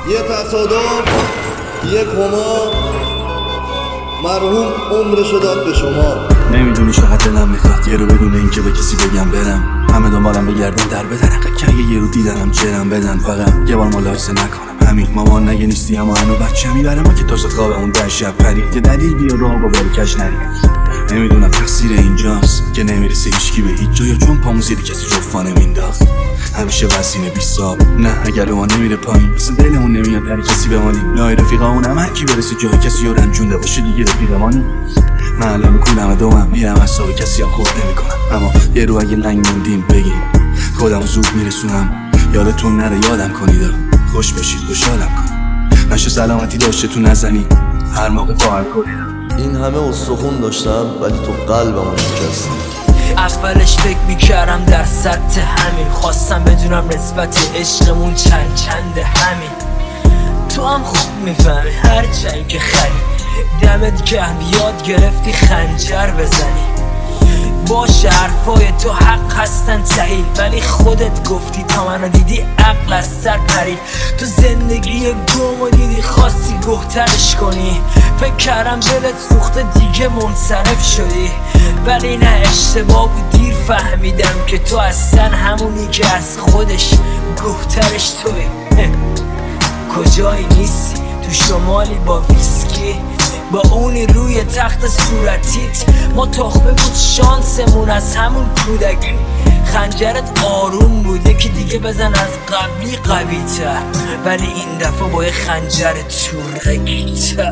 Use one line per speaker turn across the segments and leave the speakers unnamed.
یه تصادف، یه کما، مرحوم عمرشو داد به شما.
نمیدونی چقدر دلم میخواد یه رو بدون اینکه به کسی بگم برم. همه دنبالم بگردن در بدن، که اگه یه رو دیدنم جرم بدن. فقط یه بار ملاحظه نکنم همین. مامان نگه نیستی اما هنو بچه میبره ما که تازه خوابمون در شب پرید. یه دلیل بیا راه با باری کش نریم. نمیدونم تقصیر اینجاست که نمیرسه هیچکی به هیچ جا، یا چون پامون زیر کسی جفا نمینداخت. همیشه وسینه بیساب نه اگر ما نمیره پایین اصلا دلمون نمیاد در کسی بمانیم. لای رفیقامون هم هر کی برسه جای کسی رو رنجونده باشه دیگه رفیقمانی. من الان کولم دومم میرم اصاب کسی هم خورد نمیکنم. اما یه رو اگه لنگ موندیم بگیم خودم زود میرسونم. یادتون نره یادم کنید. خوش باشید خوشحالم کنید. نشه سلامتی داشته تو نزنید هر موقع خواهر کنید.
این همه استخون داشتم ولی تو قلبمو شکستی.
اولش فکر میکردم در سطح همین، خواستم بدونم نسبت عشقمون چنده همین. تو هم خوب میفهمی هر چند که خری دمت گرم یاد گرفتی خنجر بزنی. باشه حرفای تو حق هستن صحیح، ولی خودت گفتی تا منو دیدی عقل از سر پرید. تو زندگی گمو دیدی خواستی گهترش کنی. فکر کردم دلت سوخته دیگه منصرف شدی، ولی نه اشتباه بود دیر فهمیدم که تو اصلا همونی که از خودش گهترش توی. کجایی نیستی تو شمالی با ویسکی با اونی روی تخت صورتیت. ما تخمه بود شانسمون از همون کودکی. خنجرت آروم بوده که دیگه بزن از قبلی قوی تر، ولی این دفعه با یه خنجر تورکی تر.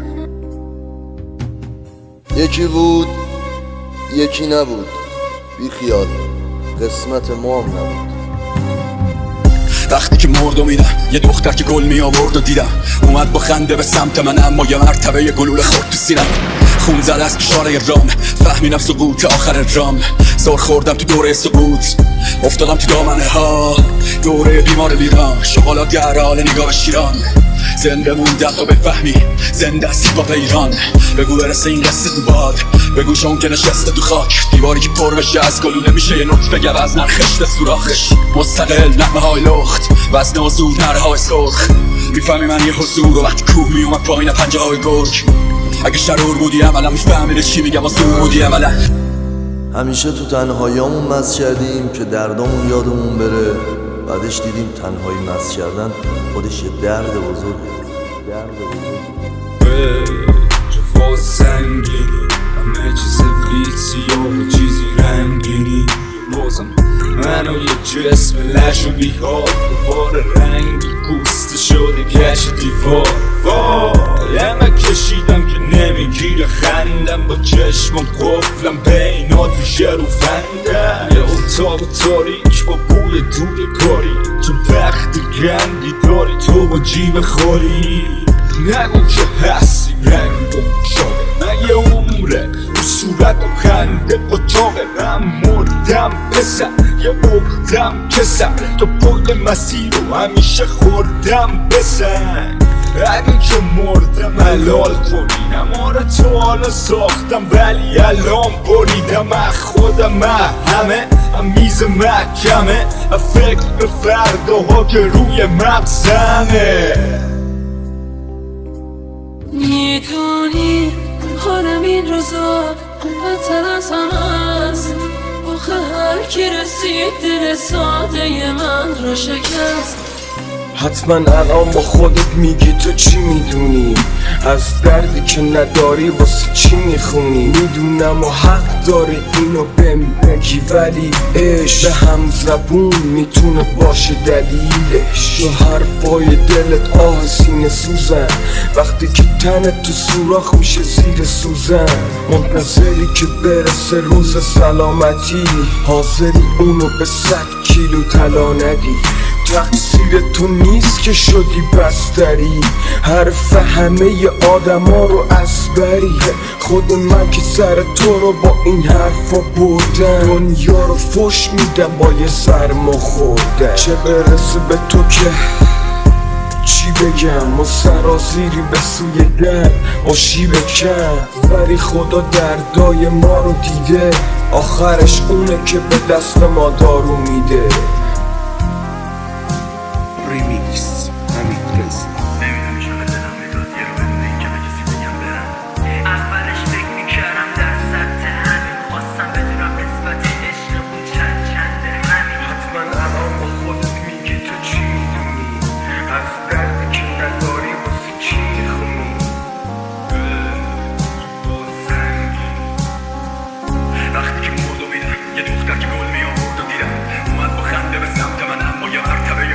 یکی بود یکی نبود، بی خیال قسمت ما هم نبود.
وقتی که مرد و میدم یه دختر که گل می آورد و دیدم اومد با خنده به سمت من، اما یه مرتبه یه گلوله خورد تو سینم. خون زد از کشاره رام، فهمیدم سقوط آخر رام. زور خوردم تو دوره سقوط، افتادم تو دامنه ها. دوره بیمار ویران، شغالات گرال نگاه شیران. زنده موندم تا بفهمی زنده است با ایران. بگو برسه این قصه تو باد، بگو چون که نشسته تو خاک. دیواری که پر بشه از گلوله میشه یه نطفه گوز نرخشت سوراخش. مستقل نغمه های لخت وزن و زود نره های سرخ. میفهمی من یه حضور و وقتی کوه میومد پایین پنجه های گرگ. اگه شرور بودی عملا میفهمیده چی میگم و زور بودی عملا.
همیشه تو تنهاییامون مست کردیم که دردامون یادمون بره. بعدش دیدیم تنهایی مست کردن خودش یه درد بزرگه.
جفاز سنگینی همه چیز ویسی و چیزی رنگینی. بازم منو یه جسم لش و بیحال دوباره رنگی پوست شده گشت دیوار. وای همه کشیدم که نمیگیره خندم با چشمم قفلم بینات میشه رو فندم. یه اتاق تاریک با بوی دود کاری، چون بخت گندی داری تو با جیب خوری. نگو که هستی رنگم شده من یه عمره رو صورت و خنده قطاقه. من مردم بسر یه بردم کسر تو پول مسیر رو همیشه خوردم بسن. اگه که مردم حلال کنینم آره تو حالا ساختم ولی الان بریدم. خودم همه میز محکمه فکر به فرداها که روی مغزمه.
میدونی حالم این روزا بدتر از همه است. آخه هر کی رسید دل ساده من رو شکست.
حتما الان با خودت میگی تو چی میدونی از دردی که نداری واسه چی میخونی. میدونم و حق داری اینو بهم بگی، ولی عشق به هم زبون میتونه باشه دلیلش. تو حرفای دلت آه سینه سوزن وقتی که تنت تو سوراخ میشه زیر سوزن. منتظری که برسه روز سلامتی، حاضری اونو به 100 کیلو طلا ندی. تقصیر تو نیست که شدی بستری، حرف همه آدم ها رو از بری. خود من که سر تو رو با این حرفا بردم، دنیا رو فش میدم با یه سرما خوردم. چه برسه به تو که چی بگم، ما سرازیری به سوی در با شیب کم. ولی خدا دردای ما رو دیده، آخرش اونه که به دست ما دارو میده.
Remix, Hamid Reza. می آورد و دیدم اومد با خنده به سمت من، اما یه مرتبه